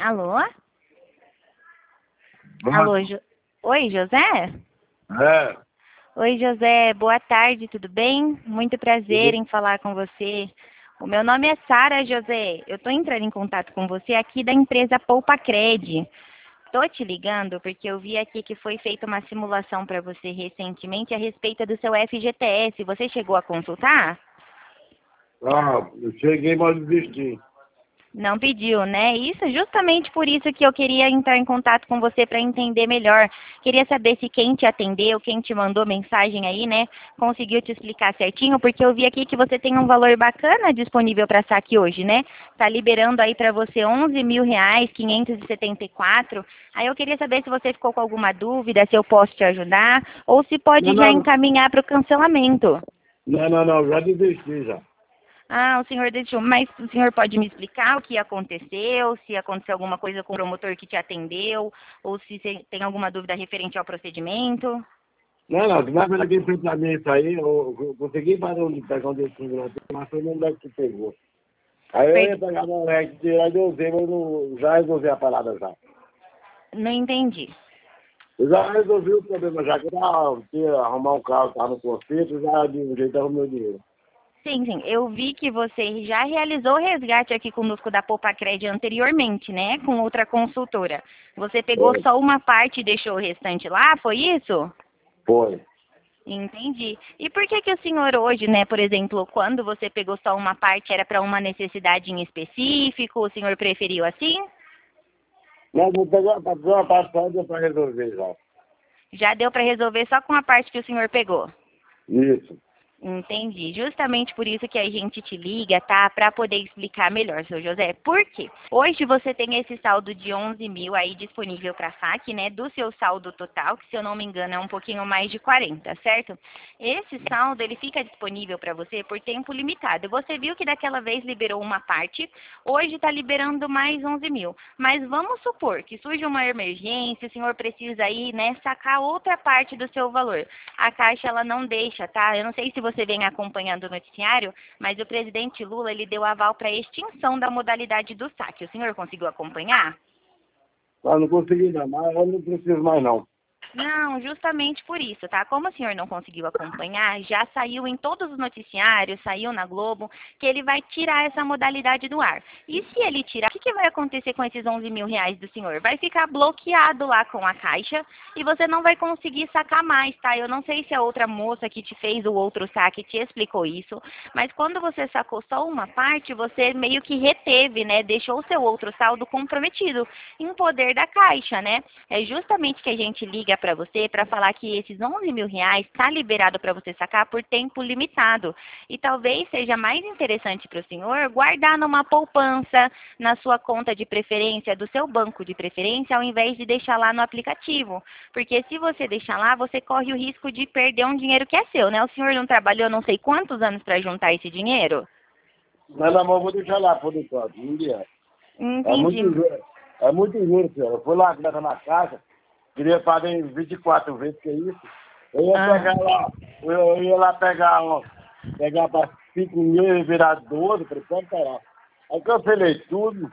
Alô? Nossa. Alô, Oi, José? É, Oi, José, boa tarde, tudo bem? Muito prazer em falar com você. O meu nome é Sara, José. Eu estou entrando em contato com você aqui da empresa Poupa Cred. Estou te ligando porque eu vi aqui que foi feita uma simulação para você recentemente a respeito do seu FGTS. Você chegou a consultar? eu cheguei, mas desisti. Não pediu, né? Isso, justamente por isso que eu queria entrar em contato com você para entender melhor. Queria saber se quem te atendeu, quem te mandou mensagem aí, né, conseguiu te explicar certinho, porque eu vi aqui que você tem um valor bacana disponível para saque hoje, né? Tá liberando aí para você R$ 11.000, 574. Aí eu queria saber se você ficou com alguma dúvida, se eu posso te ajudar, ou se Não, pode já não, encaminhar para o cancelamento. não, já desisti já. Ah, o senhor deixou. Mas o senhor pode me explicar o que aconteceu? Se aconteceu alguma coisa com o promotor que te atendeu? Ou se você tem alguma dúvida referente ao procedimento? Não, tu vai ver aqui frente a mim isso aí, eu consegui fazer pegar um desses lá, mas foi no moleque que pegou. Aí eu ia Per- pegar no moleque, tirar de usei, mas já resolvi a parada já. Não entendi. Eu já resolvi o problema já, que ia arrumar um carro, tá no conserto, já de um jeito arrumei o dinheiro. Sim, sim. Eu vi que você já realizou o resgate aqui conosco da Poupa Cred anteriormente, né? Com outra consultora. Você pegou Foi, só uma parte e deixou o restante lá, foi isso? foi. Entendi. E por que que o senhor hoje, né, por exemplo, quando você pegou só uma parte, era para uma necessidade em específico, o senhor preferiu assim? Não, vou pegar uma parte só, deu pra resolver já. Já deu para resolver só com a parte que o senhor pegou? Isso. Entendi. Justamente por isso que a gente te liga, tá? Para poder explicar melhor, seu José. Por quê? Hoje você tem esse saldo de 11.000 aí disponível para saque, né? Do seu saldo total, que se eu não me engano é um pouquinho mais de 40, certo? Esse saldo, ele fica disponível para você por tempo limitado. Você viu que daquela vez liberou uma parte, hoje está liberando mais 11.000. Mas vamos supor que surge uma emergência, o senhor precisa aí, né, sacar outra parte do seu valor. A Caixa, ela não deixa, tá? Eu não sei se você vem acompanhando o noticiário, mas o presidente Lula, ele deu aval para a extinção da modalidade do saque. O senhor conseguiu acompanhar? Não consegui não, mas eu não preciso mais não. Não, justamente por isso, tá? Como o senhor não conseguiu acompanhar, já saiu em todos os noticiários, saiu na Globo, que ele vai tirar essa modalidade do ar. E se ele tirar, o que que vai acontecer com esses 11.000 reais do senhor? Vai ficar bloqueado lá com a Caixa e você não vai conseguir sacar mais, tá? Eu não sei se a outra moça que te fez o outro saque te explicou isso, mas quando você sacou só uma parte, você meio que reteve, né? Deixou o seu outro saldo comprometido em poder da Caixa, né? É justamente que a gente liga para você para falar que esses 11.000 reais está liberado para você sacar por tempo limitado. E talvez seja mais interessante para o senhor guardar numa poupança, na sua conta de preferência, do seu banco de preferência, ao invés de deixar lá no aplicativo. Porque se você deixar lá, você corre o risco de perder um dinheiro que é seu, né? O senhor não trabalhou não sei quantos anos para juntar esse dinheiro? Mas na mão vou deixar lá por enquanto, não dia. É Entendi. muito juro. É muito juro, senhor. Eu fui lá na casa, queria pagar em 24 vezes, que é isso. Eu ia Ah. pegar lá, eu ia lá pegar, ó, pegar para 5.000 e virar 12, por enquanto tá lá. Aí cancelei tudo.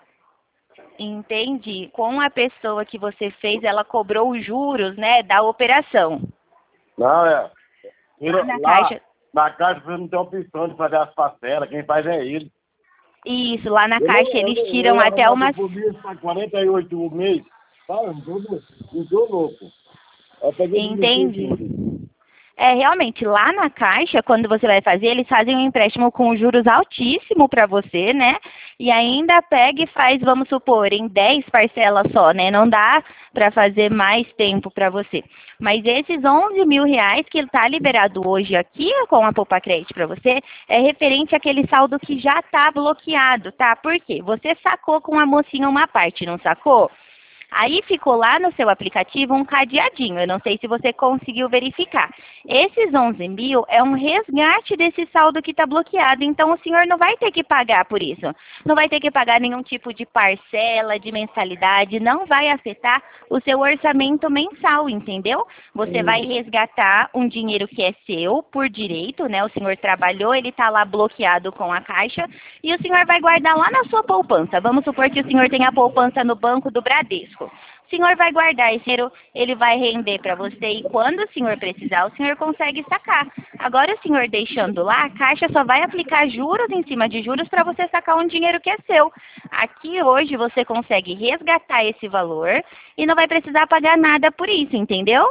Entendi. Com a pessoa que você fez, ela cobrou os juros, né, da operação. Não, Lá na Lá, Caixa. na casa você não tem opção de fazer as parcelas, quem faz é ele. Isso, lá na Eu, não- Caixa eu, eles não- eu tiram ia até arrumar umas. compromisso para 48 o mês. Tá, não tô louco. Eu peguei e desisti Entende? tudo. É, realmente, lá na Caixa, quando você vai fazer, eles fazem um empréstimo com juros altíssimo para você, né? E ainda pega e faz, vamos supor, em 10 parcelas só, né? Não dá para fazer mais tempo para você. Mas esses 11.000 reais que está liberado hoje aqui com a Poupa Credit para você, é referente àquele saldo que já está bloqueado, tá? Por quê? Você sacou com a mocinha uma parte, não sacou? Aí ficou lá no seu aplicativo um cadeadinho, eu não sei se você conseguiu verificar. Esses 11 mil é um resgate desse saldo que está bloqueado, então o senhor não vai ter que pagar por isso. Não vai ter que pagar nenhum tipo de parcela, de mensalidade, não vai afetar o seu orçamento mensal, entendeu? Você vai resgatar um dinheiro que é seu por direito, né? O senhor trabalhou, ele está lá bloqueado com a Caixa e o senhor vai guardar lá na sua poupança. Vamos supor que o senhor tenha a poupança no Banco do Bradesco. O senhor vai guardar esse dinheiro, ele vai render para você e quando o senhor precisar, o senhor consegue sacar. Agora o senhor deixando lá, a Caixa só vai aplicar juros em cima de juros para você sacar um dinheiro que é seu. Aqui hoje você consegue resgatar esse valor e não vai precisar pagar nada por isso, entendeu?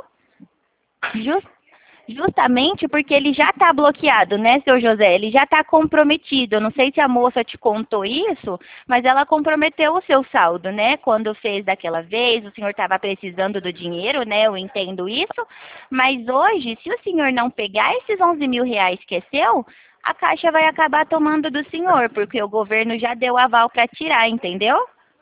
Justamente porque ele já está bloqueado, né, seu José? Ele já está comprometido. Eu não sei se a moça te contou isso, mas ela comprometeu o seu saldo, né? Quando fez daquela vez, o senhor estava precisando do dinheiro, né? Eu entendo isso. Mas hoje, se o senhor não pegar esses 11 mil reais que é seu, a Caixa vai acabar tomando do senhor, porque o governo já deu aval para tirar, entendeu?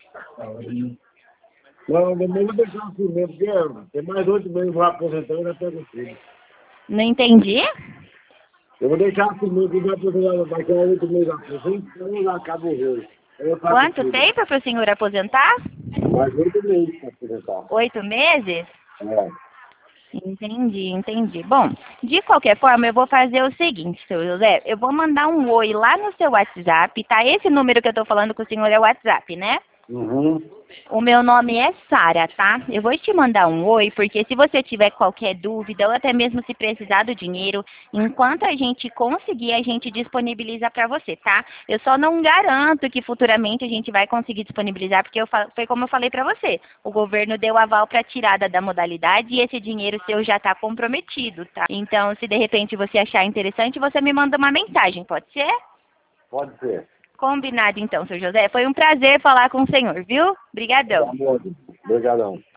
Não, mas eu vou deixar assim mesmo, porque tem mais 8 meses eu vou aposentar e ainda pego o filho. Não entendi? Eu vou deixar assim mesmo, que vai aposentar daqui a 8 meses aposento, então já acaba o jogo. Quanto tempo para o senhor aposentar? Mais 8 meses para aposentar. 8 meses? É. Entendi. Bom, de qualquer forma, eu vou fazer o seguinte, seu José. Eu vou mandar um oi lá no seu WhatsApp, tá? Esse número que eu tô falando com o senhor é o WhatsApp, né? Uhum. O meu nome é Sara, tá? Eu vou te mandar um oi, porque se você tiver qualquer dúvida ou até mesmo se precisar do dinheiro, enquanto a gente conseguir, a gente disponibiliza para você, tá? Eu só não garanto que futuramente a gente vai conseguir disponibilizar, porque foi como eu falei para você. O governo deu aval para tirada da modalidade e esse dinheiro seu já está comprometido, tá? Então, se de repente você achar interessante, você me manda uma mensagem, pode ser? Pode ser. Combinado então, seu José. Foi um prazer falar com o senhor, viu? Obrigadão. Obrigadão.